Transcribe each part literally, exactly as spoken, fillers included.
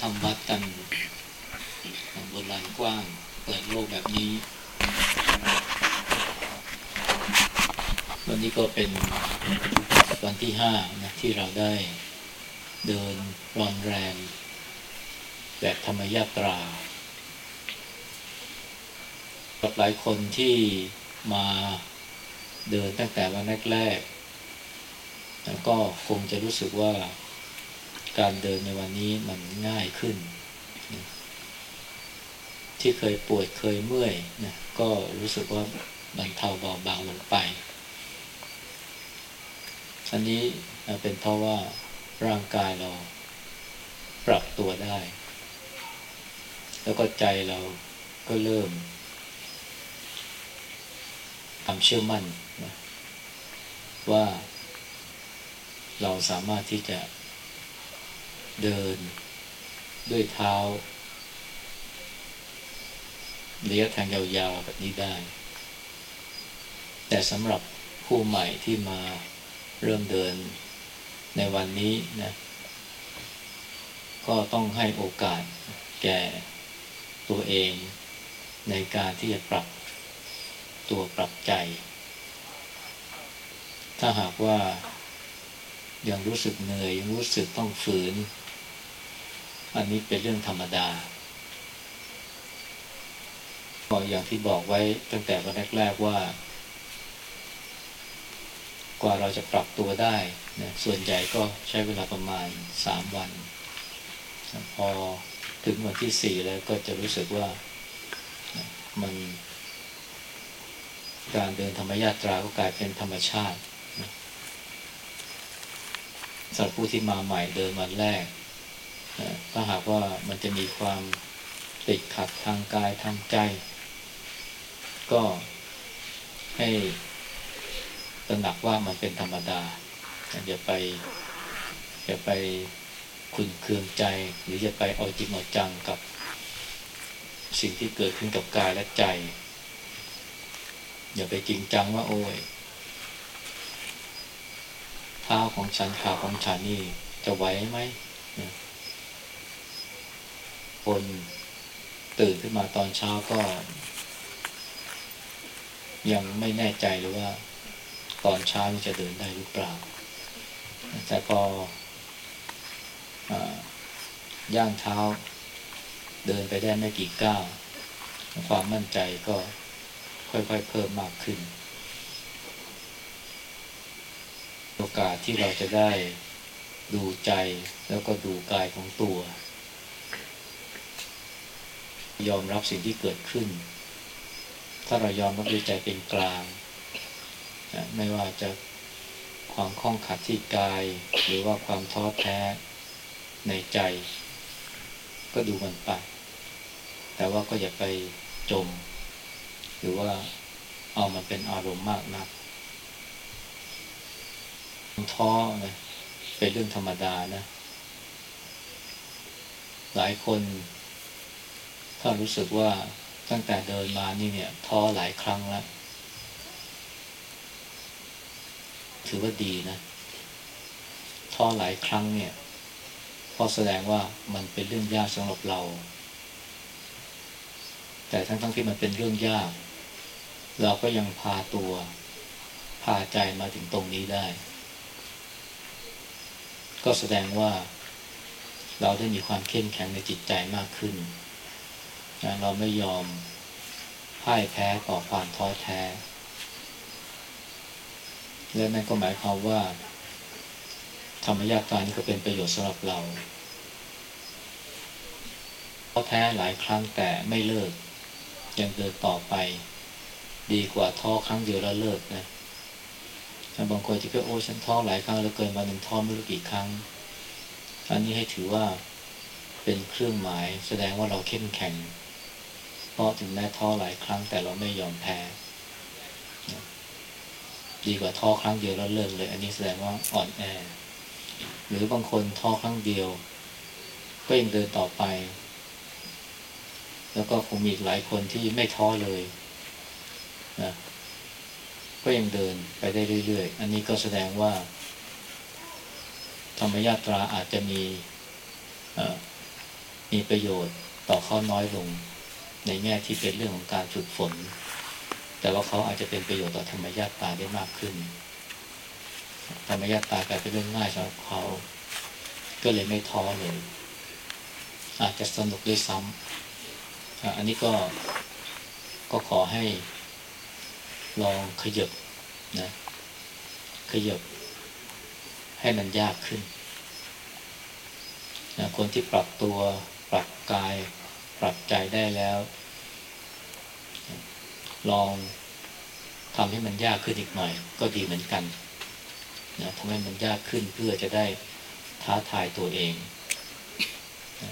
ำวัดกันบนลานกว้างเปิดโลกแบบนี้วันนี้ก็เป็นวันที่ห้านะที่เราได้เดินรอนแรมแบบธรรมยาตรากับหลายคนที่มาเดินตั้งแต่วันแรกๆแล้วก็คงจะรู้สึกว่าการเดินในวันนี้มันง่ายขึ้นที่เคยปวดเคยเมื่อยนะก็รู้สึกว่าบรรเทาเบาบางลงไปอันนี้เป็นเพราะว่าร่างกายเราปรับตัวได้แล้วก็ใจเราก็เริ่มความเชื่อมั่นนะว่าเราสามารถที่จะเดินด้วยเท้าระยะทางยาวๆแบบนี้ได้แต่สำหรับผู้ใหม่ที่มาเริ่มเดินในวันนี้นะก็ต้องให้โอกาสแก่ตัวเองในการที่จะปรับตัวปรับใจถ้าหากว่ายังรู้สึกเหนื่อยยังรู้สึกต้องฝืนอันนี้เป็นเรื่องธรรมดาก็อย่างที่บอกไว้ตั้งแต่วันแรกๆว่ากว่าเราจะปรับตัวได้นะส่วนใหญ่ก็ใช้เวลาประมาณสามวันพอถึงวันที่สี่แล้วก็จะรู้สึกว่ามันการเดินธรรมยาตราก็กลายเป็นธรรมชาตินะสำหรับผู้ที่มาใหม่เดินวันแรกนะถ้าหากว่ามันจะมีความติดขัดทางกายทางใจก็ให้ตระหนักว่ามันเป็นธรรมดาอย่าไปอย่าไปขุ่นเคืองใจหรืออย่าไปเอาจริงเอาจังกับสิ่งที่เกิดขึ้นกับกายและใจอย่าไปจริงจังว่าโอ้ยเท้าของฉันขาของฉันนี่จะไหวไหมคนตื่นขึ้นมาตอนเช้าก็ยังไม่แน่ใจเลยว่าตอนเช้านี่จะเดินได้หรือเปล่าแต่พอย่างเท้าเดินไปได้ไม่กี่ก้าวความมั่นใจก็ค่อยๆเพิ่มมากขึ้นโอกาสที่เราจะได้ดูใจแล้วก็ดูกายของตัวยอมรับสิ่งที่เกิดขึ้นถ้าเรายอมรับด้วยใจเป็นกลางไม่ว่าจะความข้องขัดที่กายหรือว่าความท้อแท้ในใจก็ดูมันไปแต่ว่าก็อย่าไปจมหรือว่าเอามันเป็นอารมณ์มากนักท้อนะเป็นเรื่องธรรมดานะหลายคนถ้ารู้สึกว่าตั้งแต่เดินมานี่เนี่ยท้อหลายครั้งแล้วถือว่าดีนะท้อหลายครั้งเนี่ยเพราะแสดงว่ามันเป็นเรื่องยากสำหรับเราแต่ทั้งทั้งที่มันเป็นเรื่องยากเราก็ยังพาตัวพาใจมาถึงตรงนี้ได้ก็แสดงว่าเราได้มีความเข้มแข็งในจิตใจมากขึ้นเราไม่ยอมพ่ายแพ้ต่อความท้อแท้และนั่นก็หมายความว่าธรรมยาตรานี้ก็เป็นประโยชน์สำหรับเราท้อแท้หลายครั้งแต่ไม่เลิกยังเดินต่อไปดีกว่าท้อครั้งเดียวแล้วเลิกนะบางคนที่ก็โอ้ฉันท้อหลายครั้งแล้วเกินมาหนึ่งท้อไม่รู้กี่ครั้งอันนี้ให้ถือว่าเป็นเครื่องหมายแสดงว่าเราเข้มแข็งเพราะถึงแม้ท้อหลายครั้งแต่เราไม่ยอมแพ้ดีกว่าท้อครั้งเดียวแล้วเลิกเลยอันนี้แสดงว่าอ่อนแอหรือบางคนท้อครั้งเดียวก็ยังเดินต่อไปแล้วก็คงมีหลายคนที่ไม่ท้อเลยนะก็ยังเดินไปได้เรื่อยๆอันนี้ก็แสดงว่าธรรมยาตราอาจจะมีมีประโยชน์ต่อเขาน้อยลงในแง่ที่เป็นเรื่องของการฝึกฝนแต่ว่าเขาอาจจะเป็นประโยชน์ต่อธรรมญาตาได้มากขึ้นธรรมญาตากลายเป็นเรื่องง่ายสำหรับเขาก็เลยไม่ท้อเลยอาจจะสนุกด้วยซ้ำอันนี้ก็ก็ขอให้ลองขยับนะขยับให้มันยากขึ้นนะคนที่ปรับตัวปรับกายปรับใจได้แล้วลองทำให้มันยากขึ้นอีกหน่อยก็ดีเหมือนกันนะทำให้มันยากขึ้นเพื่อจะได้ท้าทายตัวเองนะ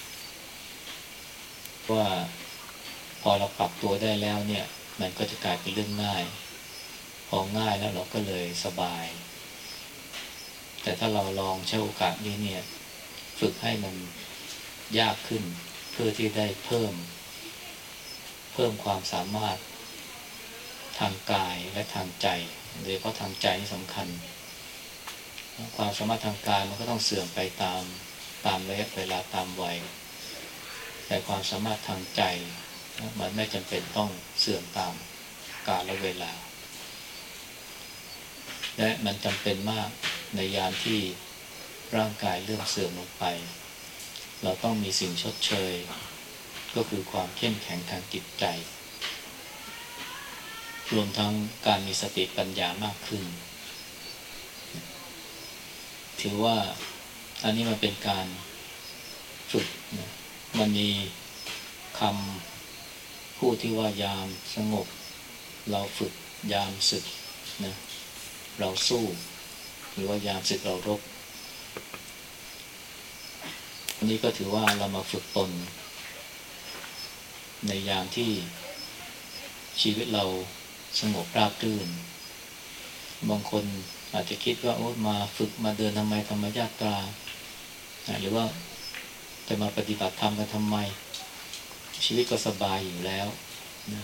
ว่าพอเราปรับตัวได้แล้วเนี่ยมันก็จะกลายเป็นเรื่องง่ายพอง่ายแล้วเราก็เลยสบายแต่ถ้าเราลองใช้โอกาสนี้เนี่ยฝึกให้มันยากขึ้นเพื่อที่ได้เพิ่มเพิ่มความสามารถทางกายและทางใจโดยเฉพาะทางใจนี่สำคัญความสามารถทางกายมันก็ต้องเสื่อมไปตามตามระยะเวลาตามวัยแต่ความสามารถทางใจมันไม่จำเป็นต้องเสื่อมตามกาลและเวลาและมันจำเป็นมากในยามที่ร่างกายเริ่มเสื่อมลงไปเราต้องมีสิ่งชดเชยก็คือความเข้มแข็งทางจิตใจรวมทั้งการมีสติปัญญามากขึ้นถือว่าอันนี้มันเป็นการฝึกนะมันมีคำพูดที่ว่ายามสงบเราฝึกยามศึกนะเราสู้หรือว่ายามศึกเรารบอันนี้ก็ถือว่าเรามาฝึกตนในยามที่ชีวิตเราสงบราบรื่นบางคนอาจจะคิดว่าโอ้มาฝึกมาเดินทำไมธรรมญาตราหรือว่าจะมาปฏิบัติธรรมกันทำไมชีวิตก็สบายอยู่แล้วนะ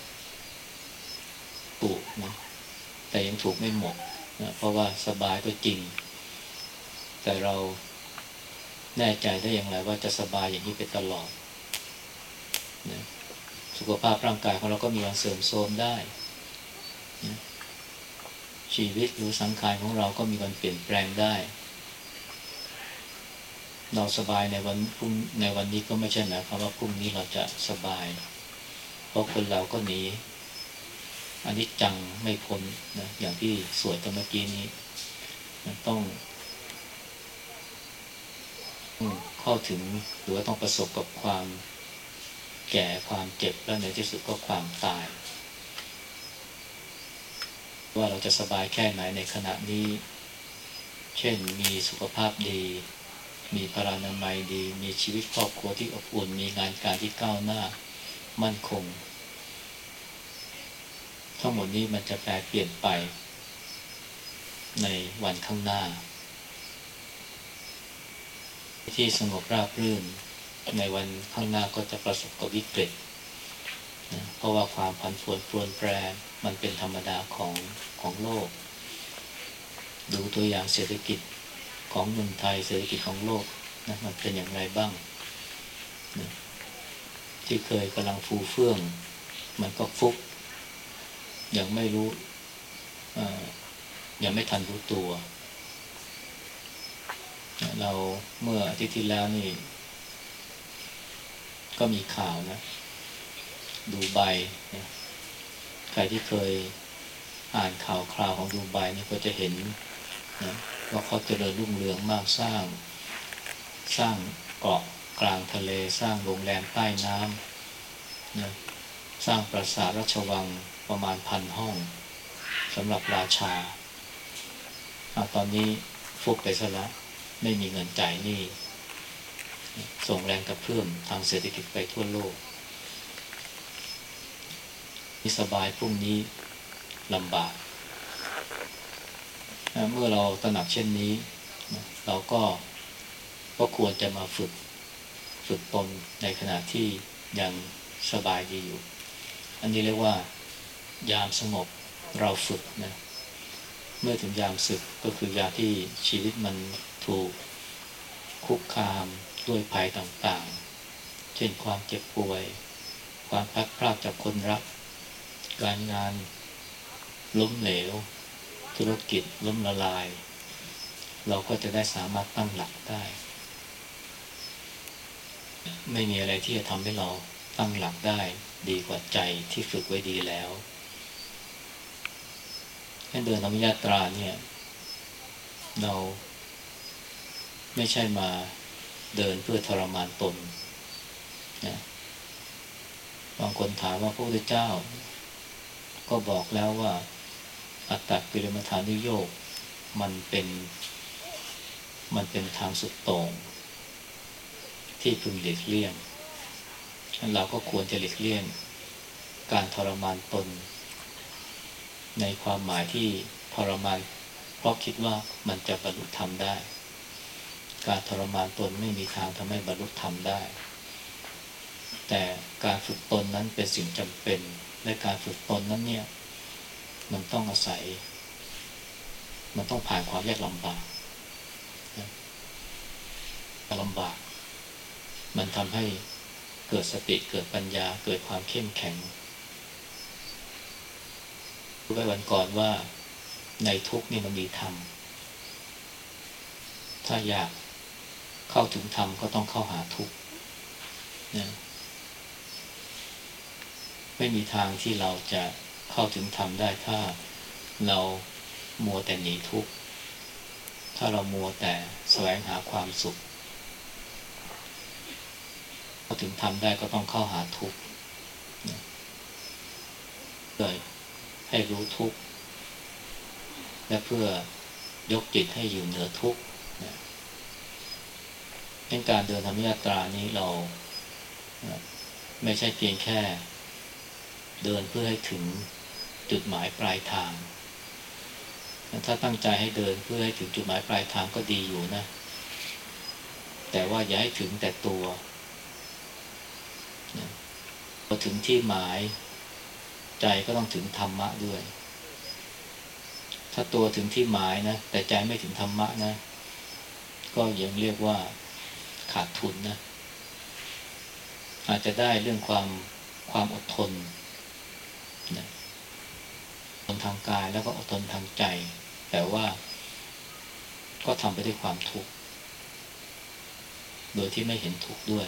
ถูกนะแต่ยังถูกไม่หมดนะเพราะว่าสบายก็จริงแต่เราแน่ใจได้อย่างไรว่าจะสบายอย่างนี้ไปตลอดนะสุขภาพร่างกายของเราก็มีวันเสื่อมโทรมได้นะชีวิตหรือสังขารของเราก็มีวันเปลี่ยนแปลงได้เราสบายในวันพรุ่งในวันนี้ก็ไม่ใช่หมายความว่าพรุ่งนี้เราจะสบายเพราะคนเราก็หนีอนิจจังไม่พ้นนะอย่างที่สวดตะเมื่อกี้นี้มันต้องเข้าถึงหรือว่าต้องประสบกับความแก่ความเจ็บและในที่สุดก็ความตายว่าเราจะสบายแค่ไหนในขณะนี้เช่นมีสุขภาพดีมีพลานามัยดีมีชีวิตครอบครัวที่อบอุ่นมีงานการที่ก้าวหน้ามั่นคงทั้งหมดนี้มันจะแปรเปลี่ยนไปในวันข้างหน้าที่สงบราบรื่นในวันข้างหน้าก็จะประสบกับวิกฤตนะเพราะว่าความผันผวนปรวนแปรมันเป็นธรรมดาของของโลกดูตัวอย่างเศรษฐกิจของเมืองไทยเศรษฐกิจของโลกนะมันเป็นอย่างไรบ้างนะที่เคยกำลังฟูเฟื่องมันก็ฟุบยังไม่รู้ยังไม่ทันรู้ตัวเราเมื่ออาทิตย์ที่แล้วนี่ก็มีข่าวนะดูไบนะใครที่เคยอ่านข่าวคราวของดูไบนี่ก็จะเห็นนะว่าเขาเจริญรุ่งเรืองมากสร้างสร้างเกาะกลางทะเลสร้างโรงแรมใต้น้ำนะสร้างปราสาทราชวังประมาณพันห้องสำหรับราชาตอนนี้ฟุบไปซะแล้วไม่มีเงินจ่ายหนี้ส่งแรงกระเพื่อมทางเศรษฐกิจไปทั่วโลกนี่สบายพรุ่งนี้ลำบากเมื่อเราตระหนักเช่นนี้เราก็ก็ควรจะมาฝึกฝึกตนในขณะที่ยังสบายดีอยู่อันนี้เรียกว่ายามสงบเราฝึกนะเมื่อถึงยามศึกก็คือยามที่ชีวิตมันถูกคุกคามด้วยภัยต่างๆเช่นความเจ็บป่วยความพลัดพรากจากคนรักการงานล้มเหลวธุรกิจล้มละลายเราก็จะได้สามารถตั้งหลักได้ไม่มีอะไรที่จะทำให้เราตั้งหลักได้ดีกว่าใจที่ฝึกไว้ดีแล้วให้เดินธรรมยาตราเนี่ยเราไม่ใช่มาเดินเพื่อทรมานตนนะบางคนถามว่าพระพุทธเจ้าก็บอกแล้วว่าอัตตกิลมัฏฐานุโยคมันเป็นมันเป็นทางสุดโต่งที่พึงหลีกเลี่ยงเราก็ควรจะหลีกเลี่ยงการทรมานตนในความหมายที่ทรมานเพราะคิดว่ามันจะบรรลุธรรมได้การทรมานตนไม่มีทางทำให้บรรลุธรรมได้แต่การฝึกตนนั้นเป็นสิ่งจำเป็นและการฝึกตนนั้นเนี่ยมันต้องอาศัยมันต้องผ่านความยากลำบากลำบากมันทำให้เกิดสติเกิดปัญญาเกิดความเข้มแข็งพูดไว้วันก่อนว่าในทุกข์นี่มันมีธรรมถ้าอยากเข้าถึงธรรมก็ต้องเข้าหาทุกข์นะไม่มีทางที่เราจะเข้าถึงธรรมได้ถ้าเรามัวแต่หนีทุกข์ถ้าเรามัวแต่แสวงหาความสุขเข้าถึงธรรมได้ก็ต้องเข้าหาทุกข์เลยให้รู้ทุกข์และเพื่อยกจิตให้อยู่เหนือทุกข์ในการเดินธรรมยาตรานี้เราไม่ใช่เพียงแค่เดินเพื่อให้ถึงจุดหมายปลายทางถ้าตั้งใจให้เดินเพื่อให้ถึงจุดหมายปลายทางก็ดีอยู่นะแต่ว่าอย่าให้ถึงแต่ตัวพอถึงที่หมายใจก็ต้องถึงธรรมะด้วยถ้าตัวถึงที่หมายนะแต่ใจไม่ถึงธรรมะนะก็ยังเรียกว่าขาดทุนนะอาจจะได้เรื่องความความอดทนนะอดทนทางกายแล้วก็อดทนทางใจแต่ว่าก็ทำไปด้วยความทุกข์โดยที่ไม่เห็นทุกข์ด้วย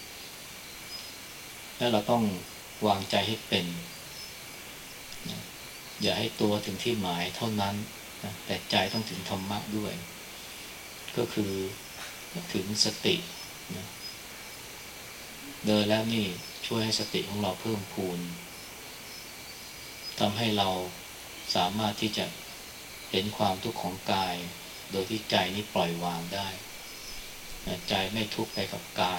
แล้วเราต้องวางใจให้เป็นนะอย่าให้ตัวถึงที่หมายเท่านั้นนะแต่ใจต้องถึงธรรมะด้วยก็คือถึงสตินะเดินแล้วนี่ช่วยให้สติของเราเพิ่มพูนทำให้เราสามารถที่จะเห็นความทุกข์ของกายโดยที่ใจนี้ปล่อยวางได้นะใจไม่ทุกข์ไปกับกาย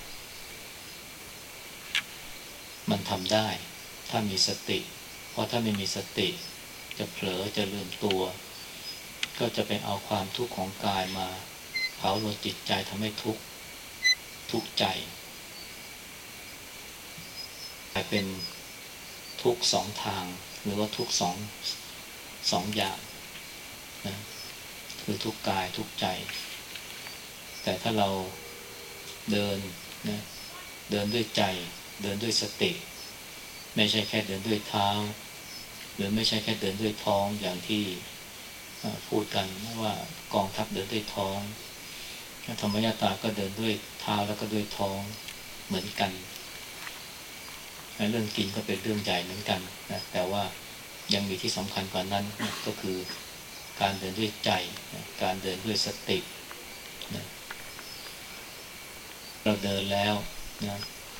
มันทำได้ถ้ามีสติเพราะถ้าไม่มีสติจะเผลอจะลืมตัวก็จะไปเอาความทุกข์ของกายมาเผาลนจิตใจทำให้ทุกข์ทุกข์ใจกลายเป็นทุกข์สองทางหรือว่าทุกข์สองสองอย่างนะคือทุกข์กายทุกข์ใจแต่ถ้าเราเดินนะเดินด้วยใจเดินด้วยสติไม่ใช่แค่เดินด้วยเท้าหรือไม่ใช่แค่เดินด้วยท้องอย่างที่พูดกันว่ากองทัพเดินด้วยท้องธรรมยาตราก็เดินด้วยเท้าแล้วก็ด้วยท้องเหมือนกันเรื่องกินก็เป็นเรื่องใหญ่เหมือนกันนะแต่ว่ายังมีที่สำคัญกว่านั้นก็คือการเดินด้วยใจการเดินด้วยสตินะเราเดินแล้วนะ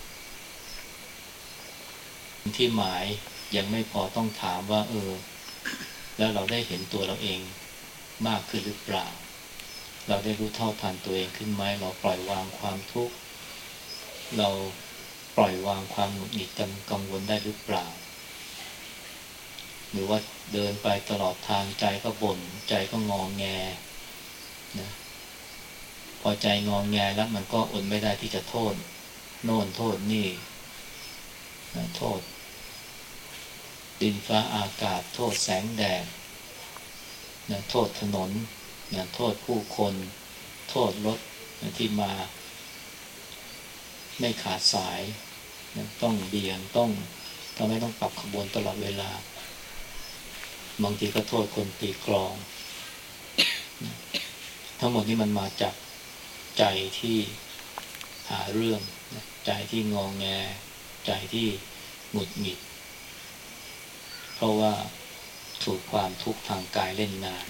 ที่หมายยังไม่พอต้องถามว่าเออแล้วเราได้เห็นตัวเราเองมากขึ้นหรือเปล่าเราได้รู้เท่าทันตัวเองขึ้นไหมเราปล่อยวางความทุกข์เราปล่อยวางความหงุดหงิดกังวลได้หรือเปล่าหรือว่าเดินไปตลอดทางใจก็บ่นใจก็งอแงนะพอใจงอแงแล้วมันก็อดไม่ได้ที่จะโทษโน่นโทษนี่นะโทษดินฟ้าอากาศโทษแสงแดดนะโทษถนนนะโทษผู้คนโทษรถนะที่มาไม่ขาดสายนะต้องเบี่ยงต้องทำให้ต้องปรับขบวนตลอดเวลาบางทีก็โทษคนตีกลองนะทั้งหมดนี้มันมาจากใจที่หาเรื่องนะใจที่งองแงใจที่หงุดหงิดเพราะว่าถูกความทุกข์ทางกายเล่นงาน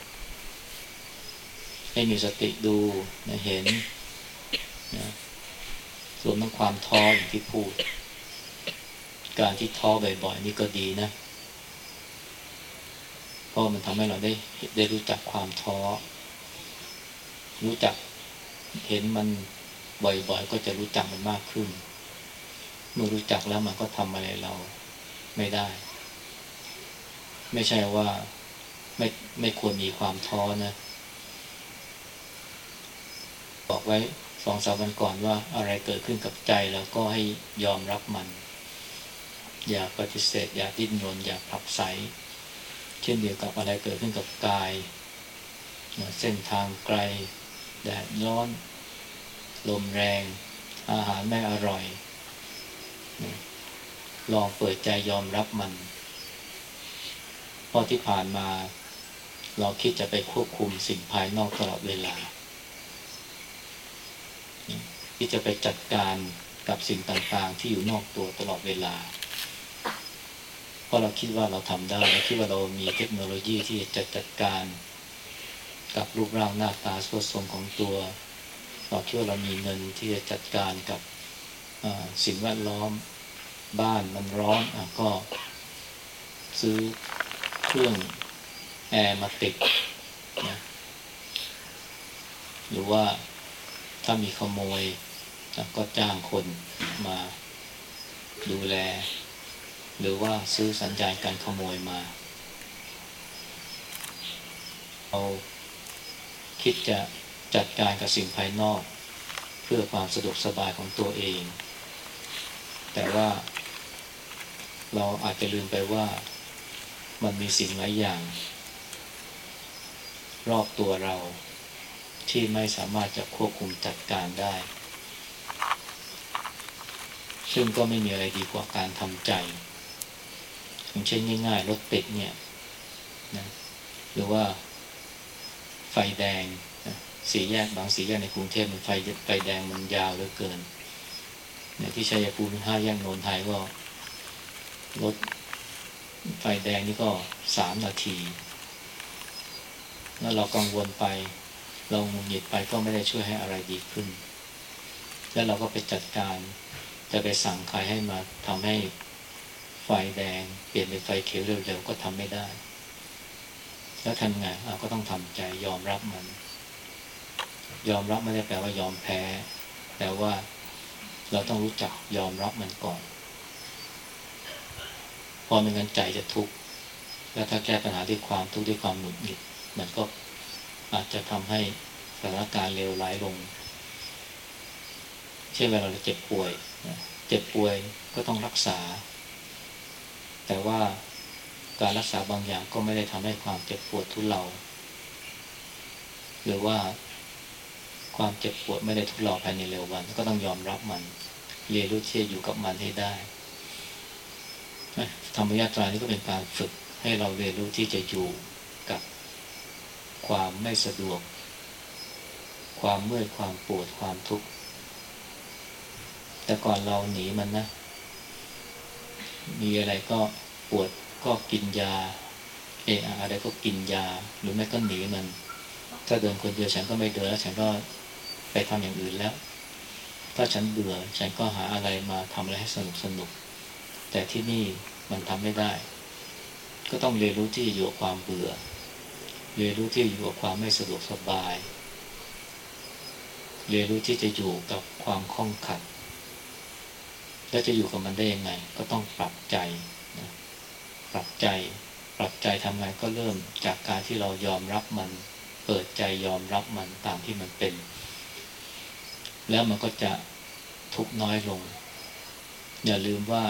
ให้มีสติดูนะเห็นนะส่วนทั้งความท้ออย่างที่พูดการที่ท้อบ่อยๆนี่ก็ดีนะเพราะมันทำให้เราได้ได้รู้จักความท้อรู้จักเห็นมันบ่อยๆก็จะรู้จักมันมากขึ้นเมื่อรู้จักแล้วมันก็ทำอะไรเราไม่ได้ไม่ใช่ว่าไม่ไม่ควรมีความท้อนะบอกไว้สองสามวันก่อนว่าอะไรเกิดขึ้นกับใจแล้วก็ให้ยอมรับมันอย่าปฏิเสธอย่าดิ้นรนอย่าผลักไสเช่นเดียวกับอะไรเกิดขึ้นกับกายเส้นทางไกลแดดร้อนลมแรงอาหารไม่อร่อยลองเปิดใจยอมรับมันเพราะที่ผ่านมาเราคิดจะไปควบคุมสิ่งภายนอกตลอดเวลาที่จะไปจัดการกับสิ่งต่างๆที่อยู่นอกตัวตลอดเวลาเพราะเราคิดว่าเราทำได้เราคิดว่าเรามีเทคโนโลยีที่จะจัดการกับรูปร่างหน้าตาสวดทรงของตัวเราคิดว่าเรามีเงินที่จะจัดการกับสิ่งแวดล้อมบ้านมันร้อนอ่ะก็ซื้อเครื่องแอร์มาติดนะหรือว่าถ้ามีขโมยก็จ้างคนมาดูแลหรือว่าซื้อสัญญาณการขโมยมาเราคิดจะจัดการกับสิ่งภายนอกเพื่อความสะดวกสบายของตัวเองแต่ว่าเราอาจจะลืมไปว่ามันมีสิ่งหลายอย่างรอบตัวเราที่ไม่สามารถจะควบคุมจัดการได้ซึ่งก็ไม่มีอะไรดีกว่าการทำใจอย่างเช่นง่ายๆรถติดเนี่ยนะหรือว่าไฟแดงนะสี่แยกบางสี่แยกในกรุงเทพมันไฟไฟแดงมันยาวเหลือเกินเนี่ยที่ชัยภูมิห้าแยกโนนไทยก็รถไฟแดงนี่ก็สามนาทีแล้วเรากังวลไปเราหงุดหงิดไปก็ไม่ได้ช่วยให้อะไรดีขึ้นแล้วเราก็ไปจัดการจะไปสั่งใครให้มาทำให้ไฟแดงเปลี่ยนเป็นไฟเขียวเร็วๆก็ทำไม่ได้แล้วทำไงเราก็ต้องทำใจยอมรับมันยอมรับไม่ได้แปลว่ายอมแพ้แต่ว่าเราต้องรู้จักยอมรับมันก่อนพอไม่งั้นใจจะทุกข์แล้วถ้าแก้ปัญหาด้วยความทุกข์ด้วยความหงุดหงิดมันก็อาจจะทำให้สถานการณ์เลวร้ายลงเช่นเวลาเราเจ็บป่วยเจ็บป่วยก็ต้องรักษาแต่ว่าการรักษาบางอย่างก็ไม่ได้ทำให้ความเจ็บปวดทุเลาหรือว่าความเจ็บปวดไม่ได้ทุเลาภายในเร็ววันก็ต้องยอมรับมันเรียนรู้ที่จะอยู่กับมันให้ได้ธรรมยาตรานี้ก็เป็นการฝึกให้เราเรียนรู้ที่จะอยู่กับความไม่สะดวกความเมื่อยความปวดความทุกข์แต่ก่อนเราหนีมันนะมีอะไรก็ปวดก็กินยาเอออะไรก็กินยาหรือไม่ก็หนีมันถ้าเดินคนเดียวฉันก็ไม่เดินแล้วฉันก็ไปทำอย่างอื่นแล้วถ้าฉันเบื่อฉันก็หาอะไรมาทำอะไรให้สนุกสนุกแต่ที่นี่มันทำไม่ได้ก็ต้องเรียนรู้ที่จะอยู่กับความเบื่อเรียนรู้ที่จะอยู่กับความไม่สะดวกสบายเรียนรู้ที่จะอยู่กับความข้องขัดแล้วจะอยู่กับมันได้ยังไงก็ต้องปรับใจนะปรับใจปรับใจทำไงก็เริ่มจากการที่เรายอมรับมันเปิดใจยอมรับมันตามที่มันเป็นแล้วมันก็จะทุกข์น้อยลงอย่าลืมว่า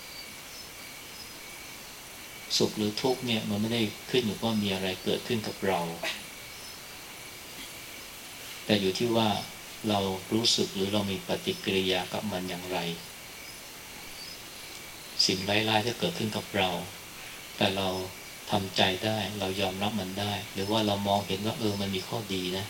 สุขหรือทุกข์เนี่ยมันไม่ได้ขึ้นอยู่ว่ามีอะไรเกิดขึ้นกับเราแต่อยู่ที่ว่าเรารู้สึกหรือเรามีปฏิกิริยากับมันอย่างไรสิ่งร้ายๆที่เกิดขึ้นกับเราแต่เราทำใจได้เรายอมรับมันได้หรือว่าเรามองเห็นว่าเออมันมีข้อดีนะ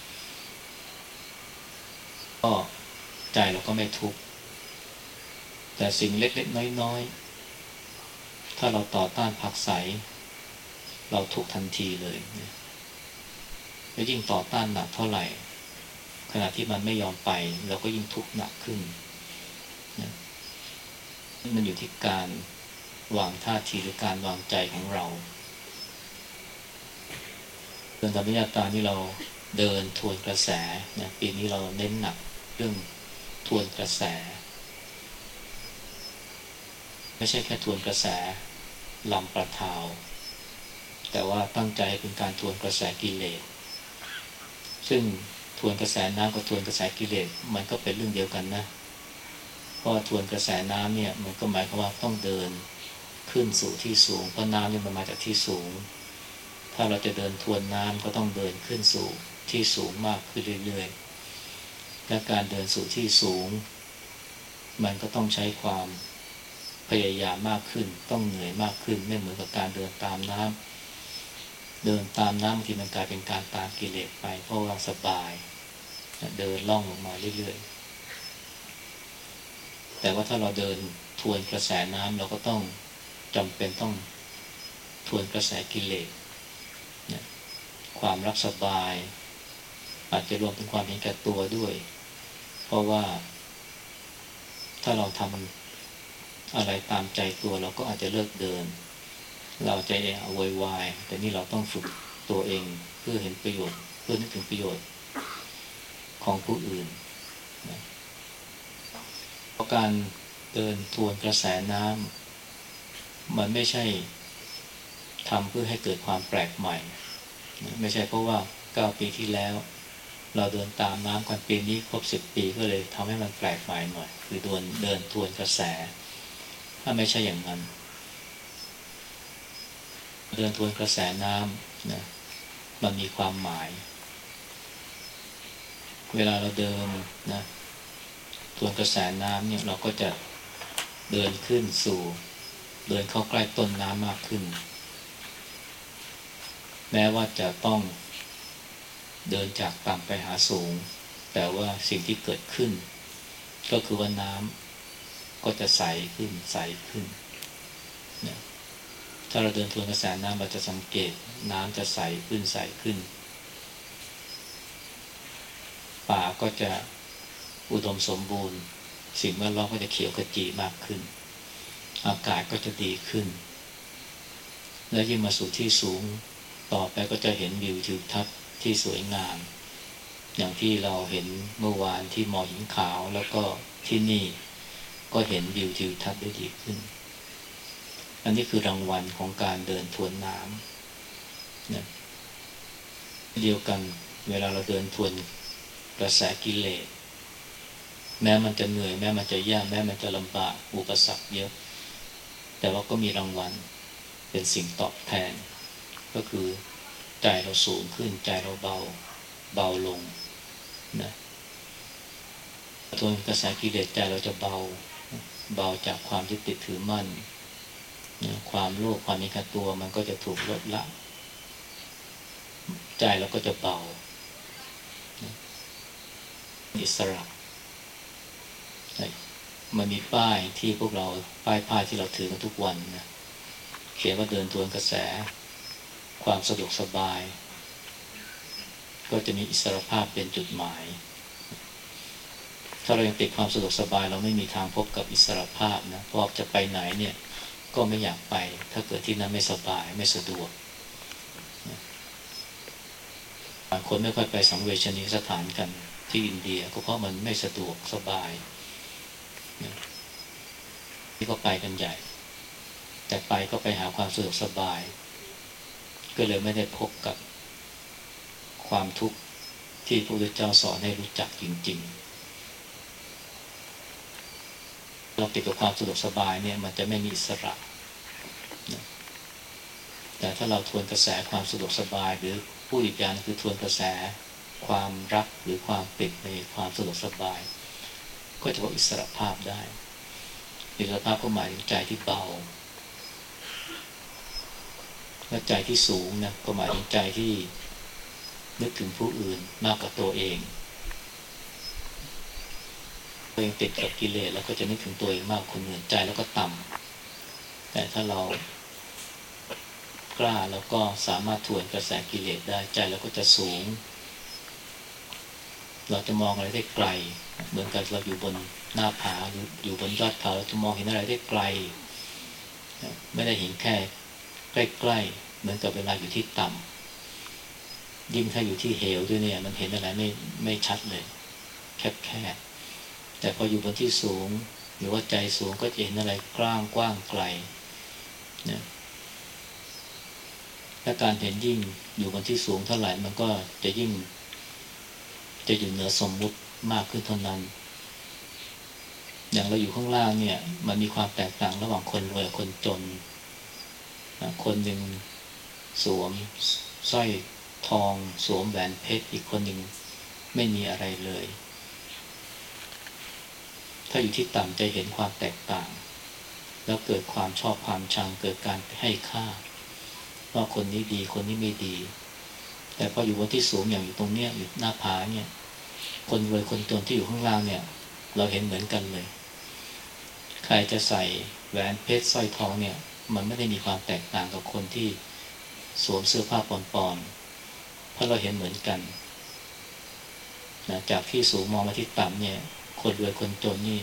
ก็ใจเราก็ไม่ทุกข์แต่สิ่งเล็กๆน้อยๆถ้าเราต่อต้านผลักไสเราทุกข์ทันทีเลยแล้วยิ่งต่อต้านหนักเท่าไหร่ขณะที่มันไม่ยอมไปเราก็ยิ่งทุกข์หนักขึ้นนะมันอยู่ที่การวางท่าทีหรือการวางใจของเราเดินธรรมญาตรานี่เราเดินทวนกระแสนะปีนี้เราเน้นหนักเรื่องทวนกระแสไม่ใช่แค่ทวนกระแสลำประทาวแต่ว่าตั้งใจเป็นการทวนกระแสกิเลสซึ่งทวนกระแสน้ำกับทวนกระแสกิเลสมันก็เป็นเรื่องเดียวกันนะเพราะทวนกระแสน้ำเนี่ยมันก็หมายความว่าต้องเดินขึ้นสู่ที่สูงเพราะน้ำเนี่ยมันมาจากที่สูงถ้าเราจะเดินทวนน้ำก็ต้องเดินขึ้นสู่ที่สูงมากขึ้นเรื่อยๆและการเดินสู่ที่สูงมันก็ต้องใช้ความพยายามมากขึ้นต้องเหนื่อยมากขึ้นไม่เหมือนกับการเดินตามน้ำเดินตามน้ำที่มันกลายเป็นการตามกิเลสไปเพราะว่าสบายเดินล่องลงมาเรื่อยๆแต่ว่าถ้าเราเดินทวนกระแสน้ำเราก็ต้องจำเป็นต้องทวนกระแสกิเลสความรักสบายอาจจะรวมถึงความเห็นแก่ตัวด้วยเพราะว่าถ้าเราทำอะไรตามใจตัวเราก็อาจจะเลิกเดินเราใจเองเอาไว้วายแต่นี่เราต้องฝึกตัวเองเพื่อเห็นประโยชน์เพื่อนึกถึงประโยชน์ของผู้อื่นนะเพราะการเดินทวนกระแสน้ำมันไม่ใช่ทำเพื่อให้เกิดความแปลกใหม่นะไม่ใช่เพราะว่าเก้าปีที่แล้วเราเดินตามน้ำกันปีนี้ครบสิบปีก็เลยทำให้มันแปลกใหม่หน่อยคือเดินเดินทวนกระแสถ้าไม่ใช่อย่างนั้นเดินทวนกระแสน้ำนะมันมีความหมายเวลาเราเดินนะทวนกระแสน้ำเนี่ยเราก็จะเดินขึ้นสู่เดินเข้าใกล้ต้นน้ำมากขึ้นแม้ว่าจะต้องเดินจากต่ำไปหาสูงแต่ว่าสิ่งที่เกิดขึ้นก็คือว่าน้ำก็จะใสขึ้นใสขึ้นนะถ้าเราเดินทวนกระแสน้ำเราจะสังเกตน้ำจะใสขึ้นใสขึ้นป่าก็จะอุดมสมบูรณ์สิ่งแวดล้อมก็จะเขียวขจีมากขึ้นอากาศก็จะดีขึ้นและยิ่งมาสู่ที่สูงต่อไปก็จะเห็นวิวทิวทัศน์ที่สวยงามอย่างที่เราเห็นเมื่อวานที่มอหินขาวแล้วก็ที่นี่ก็เห็นวิวทิวทัศน์ได้ดีขึ้นอันนี้คือรางวัลของการเดินทวนน้ำนะเดียวกันเวลาเราเดินทวนกระแสกิเลสแม้มันจะเหนื่อยแม้มันจะยากแม้มันจะลำบากอุปสรรคเยอะแต่ว่าก็มีรางวัลเป็นสิ่งตอบแทนก็คือใจเราสูงขึ้นใจเราเบาเบาลงนะทวนกระแสกิเลสใจเราจะเบาเบาจากความยึดติดถือมั่นนะความโลภความมีกับตัวมันก็จะถูกลดละใจเราก็จะเบานะอิสระมันมีป้ายที่พวกเราป้ายผ้าที่เราถือกันทุกวันนะเขียนว่าเดินทวนกระแสความสะดวกสบายก็จะมีอิสรภาพเป็นจุดหมายถ้าเรายังติดความสะดวกสบายเราไม่มีทางพบกับอิสรภาพนะเพราะจะไปไหนเนี่ยก็ไม่อยากไปถ้าเกิดที่นั้นไม่สบายไม่สะดวกบางคนไม่ค่อยไปสังเวชนียสถานกันที่อินเดียก็เพราะมันไม่สะดวกสบายที่ก็ไปกันใหญ่แต่ไปก็ไปหาความสะดวกสบายก็เลยไม่ได้พบกับความทุกข์ที่พระพุทธเจ้าสอนให้รู้จักจริงๆเราติดกับความสะดวกสบายเนี่ยมันจะไม่มีอิสระแต่ถ้าเราทวนกระแสความสะดวกสบายหรือผู้อีกอย่างคือทวนกระแสความรักหรือความติดในความสะดวกสบายก็จะบอกอิสรภาพได้อิสรภาพก็หมายถึงใจที่เบาและใจที่สูงนะก็หมายถึงใจที่นึกถึงผู้อื่นมากกว่าตัวเองตัวเองติดกับกิเลสแล้วก็จะนึกถึงตัวเองมากคนอื่นใจแล้วก็ต่ำแต่ถ้าเรากล้าแล้วก็สามารถทวนกระแสกิเลสได้ใจเราก็จะสูงเราจะมองอะไรได้ไกลเหมือนกับเราอยู่บนหน้าผาหรืออยู่บนยอดเขาเราจะมองเห็นอะไรได้ไกลไม่ได้เห็นแค่ใกล้ๆเหมือนกับเวลาอยู่ที่ต่ำยิ่งถ้าอยู่ที่เหวด้วยเนี่ยมันเห็นอะไรไม่ไม่ชัดเลยแคบๆแต่พออยู่บนที่สูงหรือว่าใจสูงก็จะเห็นอะไรกว้างกว้างไกลนะและการเห็นยิ่งอยู่บนที่สูงเท่าไหร่มันก็จะยิ่งจะอยู่เหนือสมมุติมากขึ้นเท่านั้นอย่างเราอยู่ข้างล่างเนี่ยมันมีความแตกต่างระหว่างคนรวยกับคนจนคนหนึ่งสวมสร้อยทองสวมแหวนเพชรอีกคนหนึ่งไม่มีอะไรเลยถ้าอยู่ที่ต่ำจะเห็นความแตกต่างแล้วเกิดความชอบความชังเกิดการให้ค่าว่าคนนี้ดีคนนี้ไม่ดีแต่พออยู่บนที่สูงอย่างอยู่ตรงเนี้ยอยู่หน้าผาเนี่ยคนรวยคนจนที่อยู่ข้างล่างเนี่ยเราเห็นเหมือนกันเลยใครจะใส่แหวนเพชรสร้อยทองเนี่ยมันไม่ได้มีความแตกต่างกับคนที่สวมเสื้อผ้าปอนๆเพราะเราเห็นเหมือนกันนะจากที่สูงมองมาที่ต่ำเนี่ยคนรวยคนจนนี่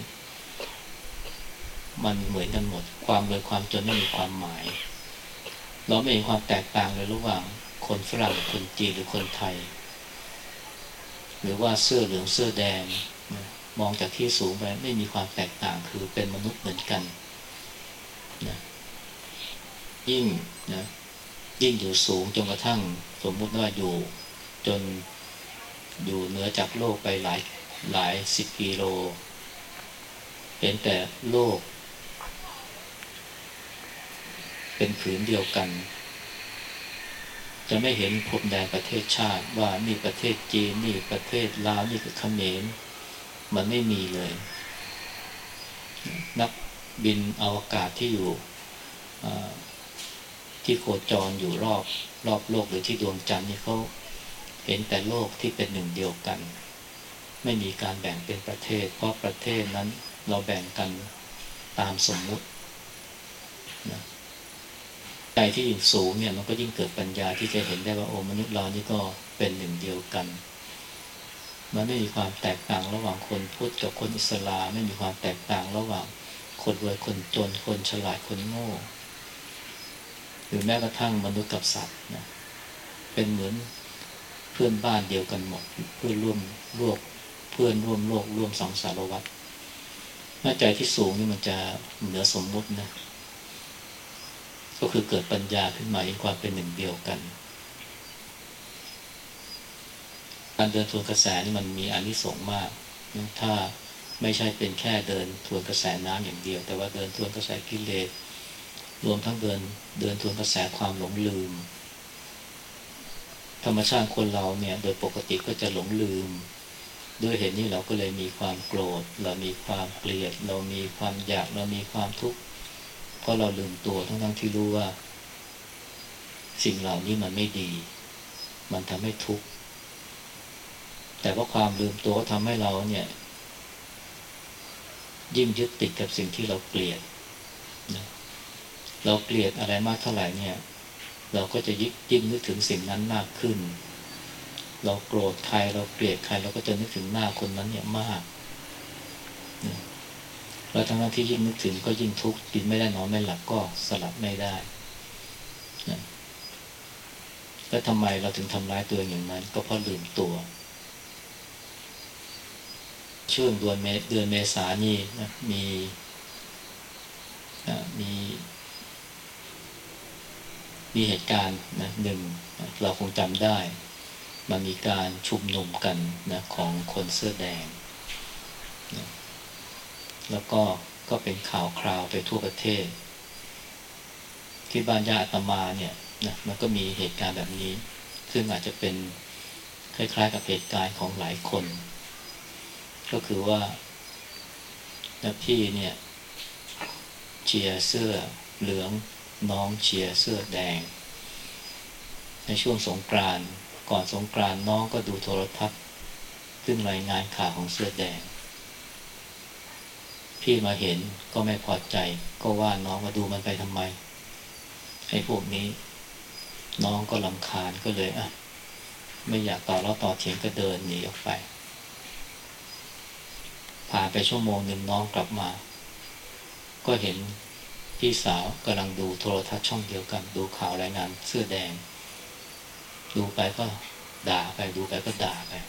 มันเหมือนกันหมดความรวยความจนไม่มีความหมายเราไม่เห็นความแตกต่างเลยระหว่างคนฝรั่งคนจีนหรือคนไทยหรือว่าเสื้อเหลืองเสื้อแดงมองจากที่สูงไปไม่มีความแตกต่างคือเป็นมนุษย์เหมือนกันนะยิ่งนะยิ่งอยู่สูงจนกระทั่งสมมุติว่าอยู่จนอยู่เหนือจากโลกไปหลายหลายสิบกิโลเห็นแต่โลกเป็นผืนเดียวกันจะไม่เห็นพรมแดนประเทศชาติว่านี่ประเทศจีนนี่ประเทศลาวนี่คือเขมรมันไม่มีเลยนักบินอวกาศที่อยู่ที่โคจรอยู่รอบรอบโลกหรือที่ดวงจันทร์นี่เขาเห็นแต่โลกที่เป็นหนึ่งเดียวกันไม่มีการแบ่งเป็นประเทศเพราะประเทศนั้นเราแบ่งกันตามสมมุตินะใจที่ยิ่งสูงเนี่ยมันก็ยิ่งเกิดปัญญาที่จะเห็นได้ว่าโอ้มนุษย์เรานี่ก็เป็นหนึ่งเดียวกันมันไม่มีความแตกต่างระหว่างคนพุทธกับคนอิสลามไม่มีความแตกต่างระหว่างคนรวยคนจนคนฉลาดคนโง่หรือแม้กระทั่งมนุษย์กับสัตว์นะเป็นเหมือนเพื่อนบ้านเดียวกันหมดเพื่อนร่วมโลกเพื่อนร่วมโลกร่วมสังสารวัฏหน้าใจที่สูงนี่มันจะเหนือสมมุตินะก็คือเกิดปัญญาขึ้นมาเห็นความเป็นหนึ่งเดียวกันการเดินทวนกระแสนี่มันมีอานิสงส์มากถ้าไม่ใช่เป็นแค่เดินทวนกระแสน้ำอย่างเดียวแต่ว่าเดินทวนกระแสกิเลสรวมทั้งเดินเดินทวนกระแสความหลงลืมธรรมชาติคนเราเนี่ยโดยปกติก็จะหลงลืมด้วยเหตุนี้เราก็เลยมีความโกรธเรามีความเกลียดเรามีความอยากเรามีความทุกข์เพราะเราลืมตัวทั้งๆที่รู้ว่าสิ่งเหล่านี้มันไม่ดีมันทำให้ทุกข์แต่ว่าความลืมตัวทำให้เราเนี่ยยิ่งยึดติดกับสิ่งที่เราเกลียดเราเกลียดอะไรมากเท่าไหร่เนี่ยเราก็จะยิ่งนึกถึงสิ่งนั้นมากขึ้นเราโกรธใครเราเกลียดใครเราก็จะนึกถึงหน้าคนนั้นเนี่ยมากแล้วทั้งที่ยิ่งนึกถึงก็ยิ่งทุกข์กินไม่ได้นอนไม่หลับก็สลับไม่ได้แล้วทำไมเราถึงทำร้ายตัวอย่างนั้นก็เพราะลืมตัวช่วงเดือนเมเดือนเมษายนนี่นะมีมีมีเหตุการณ์นะหนึ่งเราคงจำได้มันมีการชุมนุมกันนะของคนเสื้อแดงนะแล้วก็ก็เป็นข่าวคราวไปทั่วประเทศที่บ้านญาติอาตมาเนี่ยนะมันก็มีเหตุการณ์แบบนี้ซึ่งอาจจะเป็นคล้ายๆกับเหตุการณ์ของหลายคนก็คือว่าพี่เนี่ยเชียร์เสื้อเหลืองน้องเชียร์เสื้อแดงในช่วงสงกรานต์ก่อนสงกรานต์น้องก็ดูโทรทัศน์ซึ่งรายงานข่าวของเสื้อแดงพี่มาเห็นก็ไม่พอใจก็ว่าน้องมาดูมันไปทำไมไอ้พวกนี้น้องก็รำคาญก็เลยอ่ะไม่อยากต่อแล้วต่อเถียงก็เดินหนีออกไปผ่านไปชั่วโมงหนึ่งน้องกลับมาก็เห็นพี่สาวกำลังดูโทรทัศน์ช่องเดียวกันดูข่าวรายงานเสื้อแดงดูไปก็ด่าไปดูไปก็ด่าไป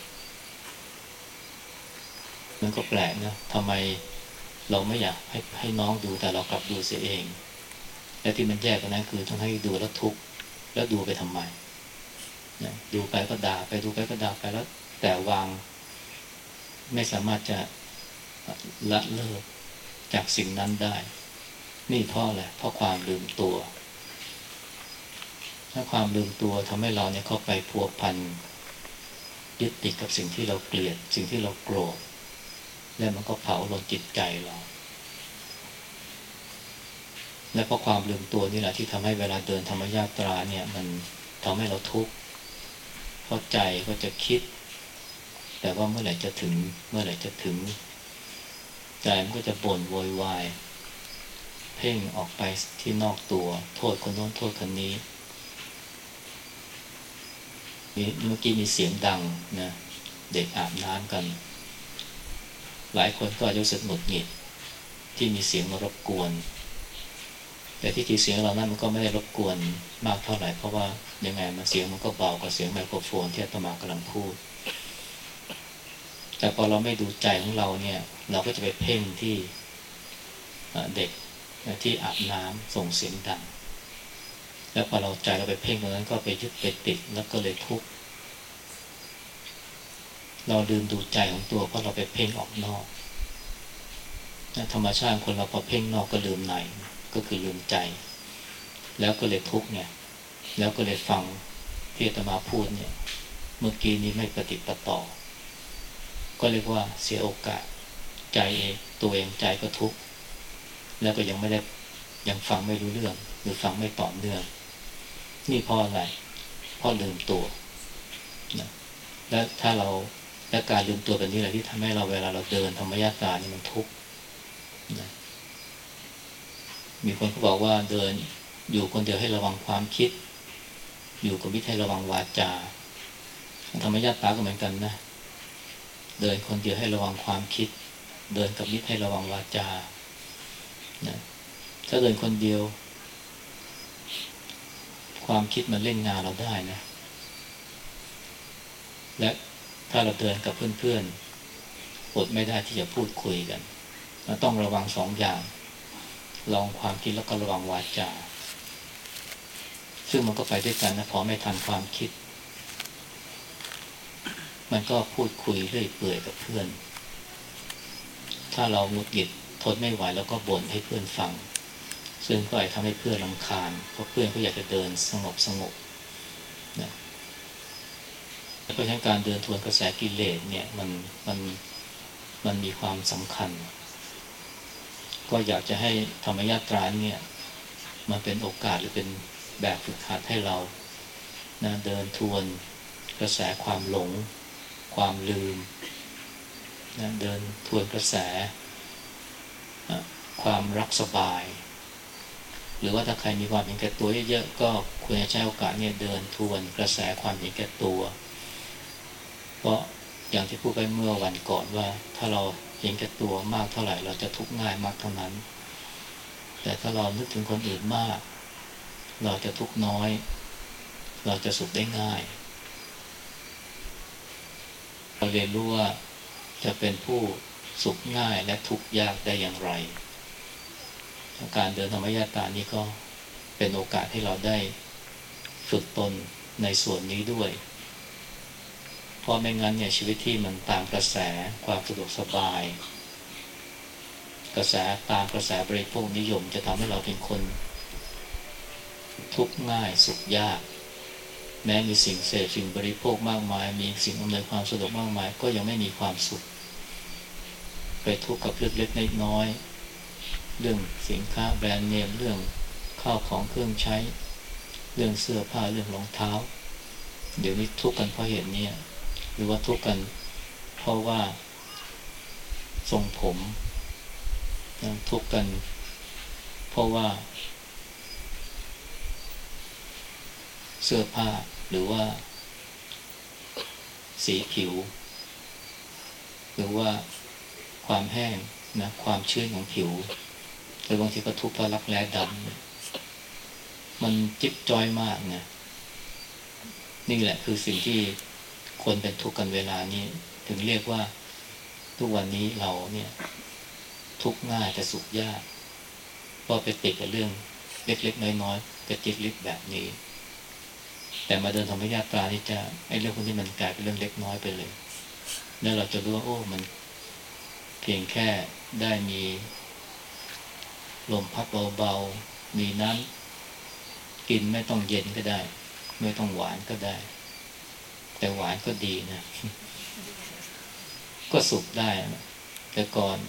มันก็แปลกนะทำไมเราไม่อยากให้ให้น้องดูแต่เรากลับดูเสียเองและที่มันแย่กว่านั้นคือต้องให้ดูแล้วทุกข์แล้วดูไปทำไมนะดูไปก็ด่าไปดูไปก็ด่าไปแล้วแต่วางไม่สามารถจะละเลิกจากสิ่งนั้นได้นี่เพราะอะไรเพราะความลืมตัวถ้าความลืมตัวทำให้เราเนี่ยเข้าไปพัวพันยึดติดกับสิ่งที่เราเกลียดสิ่งที่เราโกรธแล้วมันก็เผาลนจิตใจเราและเพราะความลืมตัวนี่แหละที่ทำให้เวลาเดินธรรมยาตราเนี่ยมันทำให้เราทุกข์เพราะใจก็จะคิดแต่ว่าเมื่อไหร่จะถึงเมื่อไหร่จะถึงใจมันก็จะบ่นโวยวายเพ่งออกไปที่นอกตัวโทษคนโน้นโทษคนนี้เมื่อกี้มีเสียงดังนะเด็กอาบน้ำกันหลายคนก็อาจจะรู้สึกหงุดหงิดที่มีเสียงมารบกวนแต่ที่จริงเสียงเรานั้นมันก็ไม่ได้รบกวนมากเท่าไหร่เพราะว่ายังไงมันเสียงมันก็เบากว่าเสียงไมโครโฟนที่อาตมากำลังพูดแต่พอเราไม่ดูใจของเราเนี่ยเราก็จะไปเพ่งที่เด็กที่อาบน้ำส่งเสียงดังแล้วพอเราใจเราไปเพ่งตรงนั้นก็ไปยึดไปติดแล้วก็เลยทุกข์เราลืมดูใจของตัวเพราะเราไปเพ่งออกนอกธรรมชาติคนเราพอเพ่งนอกก็ลืมในก็คือลืมใจแล้วก็เลยทุกข์เนี่ยแล้วก็เลยฟังที่อาตมาพูดเนี่ยเมื่อกี้นี้ไม่ปฏิปต่อก็เรียกว่าเสียโอกาสใจเองตัวเองใจก็ทุกข์แล้วก็ยังไม่ได้ยังฟังไม่รู้เรื่องหรือฟังไม่ต่อเนื่องนี่เพราะอะไรเพราะลืมตัวนะและถ้าเราและการลืมตัวแบบนี้แหละที่ทำให้เราเวลาเราเดินธรรมยาตรานี่มันทุกข์นะมีคนเขาบอกว่าเดินอยู่คนเดียวให้ระวังความคิดอยู่กับมิตรให้ระวังวาจาธรรมยาตราก็เหมือนกันนะเดินคนเดียวให้ระวังความคิดเดินกับมิตรให้ระวังวาจานะถ้าเดินคนเดียวความคิดมันเล่นงานเราได้นะและถ้าเราเดินกับเพื่อนๆอดไม่ได้ที่จะพูดคุยกันเราต้องระวังสองอย่างระวังความคิดแล้วก็ระวังวาจาซึ่งมันก็ไปด้วยกันนะพอไม่ทันความคิดมันก็พูดคุยเรื่อยเปื่อยกับเพื่อนถ้าเราหงุดหงิดทนไม่ไหวแล้วก็บ่นให้เพื่อนฟังซึ่งก็อาจทำให้เพื่อนรำคาญเพราะเพื่อนก็อยากจะเดินสงบสงบนะเพราะฉะนั้นการเดินทวนกระแสกิเลสเนี่ยมันมันมันมีความสำคัญก็อยากจะให้ธรรมยาตราเนี่ยมันเป็นโอกาสหรือเป็นแบบฝึกหัดให้เรานะเดินทวนกระแสความหลงความลืมนะเดินทวนกระแสความรักสบายหรือว่าถ้าใครมีความเห็นแก่ตัวเยอะๆก็ควรจะใช้โอกาสเนี่ยเดินทวนกระแสความเห็นแก่ตัวเพราะอย่างที่พูดไปเมื่อวันก่อนว่าถ้าเราเห็นแก่ตัวมากเท่าไหร่เราจะทุกข์ง่ายมากเท่านั้นแต่ถ้าเรานึกถึงคนอื่นมากเราจะทุกข์น้อยเราจะสุขได้ง่ายเราเรียนรู้ว่าจะเป็นผู้สุขง่ายและทุกข์ยากได้อย่างไรการเดินธรรมยาตรานี้ก็เป็นโอกาสให้เราได้ฝึกตนในส่วนนี้ด้วยเพราะไม่งั้นเนี่ยชีวิตที่มันตามกระแสความสะดวกสบายกระแสตามกระแสบริโภคนิยมจะทำให้เราเป็นคนทุกข์ง่ายสุขยากแม้มีสิ่งเสพสิ่งบริโภคมากมายมีสิ่งอำนวยความสะดวกมากมายก็ยังไม่มีความสุขไปทุกข์กับเล็กๆน้อยๆเรื่องสินค้าแบรนด์เนมเรื่องข้าวของเครื่องใช้เรื่องเสื้อผ้าเรื่องรองเท้าเดี๋ยวนี้ทุกข์กันเพราะเหตุนี้หรือว่าทุกข์กันเพราะว่าทรงผมทุกข์กันเพราะว่าเสื้อผ้าหรือว่าสีผิวหรือว่าความแห้งนะความชื้นของผิวหรือบางทีก็ทุกข์เพราะรักแร้ดำมันจิ๊บจ้อยมากนะนี่แหละคือสิ่งที่คนเป็นทุกข์กันเวลานี้ถึงเรียกว่าทุกวันนี้เราเนี่ยทุกข์ง่ายแต่สุขยากเพราะไปติดกับเรื่องเล็กๆน้อยๆไปติดลิบแบบนี้แต่มาเดินธรรมยาตรานี่จะไอ้เรื่องพวกนี้มันกลายเป็นเรื่องเล็กน้อยไปเลยแล้วเราจะรู้ว่าโอ้มันเพียงแค่ได้มีลมพัดเบาๆมีน้ำกินไม่ต้องเย็นก็ได้ไม่ต้องหวานก็ได้แต่หวานก็ดีนะก็สุขได้นะแต่ก่อน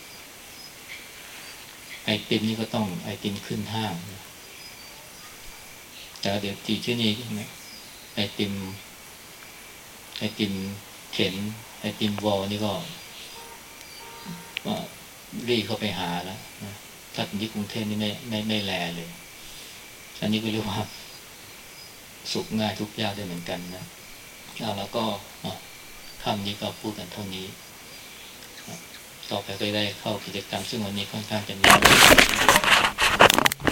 ไอติมนี่ก็ต้องไอติมขึ้นห้างนะแต่เดี๋ยวที่ที่นี่นะไอติมไอติมเข็นไอติมวอลนี่ก็รีเข้าไปหาแล้วนะถ้าเป็นที่กรุงเทพนี่ไม่ไม่ไม่แลเลยอันนี้ก็เรียกว่าสุขง่ายทุกข์ยากได้เหมือนกันนะแล้วก็คำนี้ก็พูดกันเท่านี้ต่อไปก็ได้เข้ากิจกรรมซึ่งวันนี้ค่อนข้างจะมี